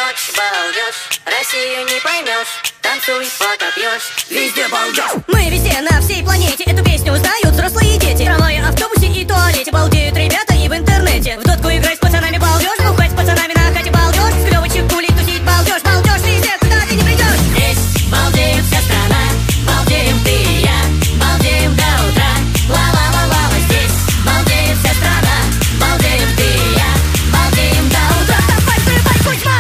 ночь, балдеж, Россию не поймешь, танцуй, пока пьешь, везде балдеж. Мы везде, на всей планете, эту песню узнают взрослые дети. В трамвае, автобусе и туалете балдеют ребята и в интернете. В дотку играть с пацанами балдеж, бухать с пацанами на хате балдеж, с клёвочек кулить, тусить балдеж, балдеж везде, куда ты не придешь. Здесь балдеет вся страна, балдеем ты и я, балдеем до утра, ла-ла-ла-ла-ла. Здесь балдеет вся страна, балдеем ты и я, балдеем до утра. Давай, взрывай, Кузьма!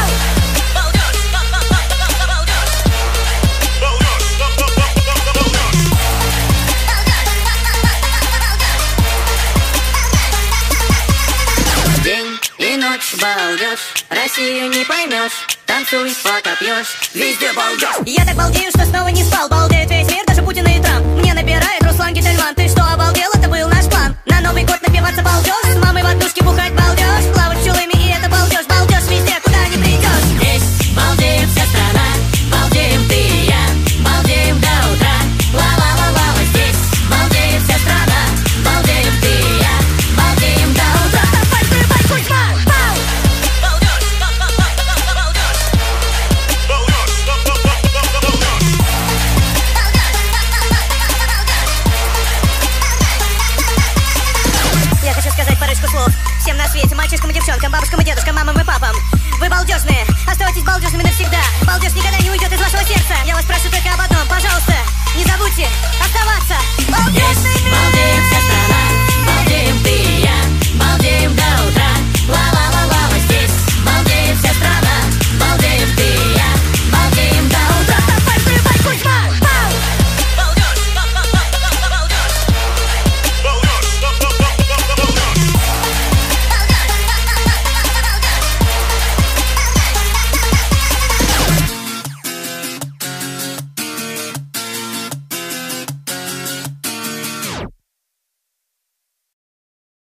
День и ночь, балдеж, Россию не поймешь, танцуй, пока пьешь, везде балдеж. Я так балдею, что снова не спал. Балдеет весь мир, даже Путин и Трамп. Мне набирает Руслан Гительман. Ты что,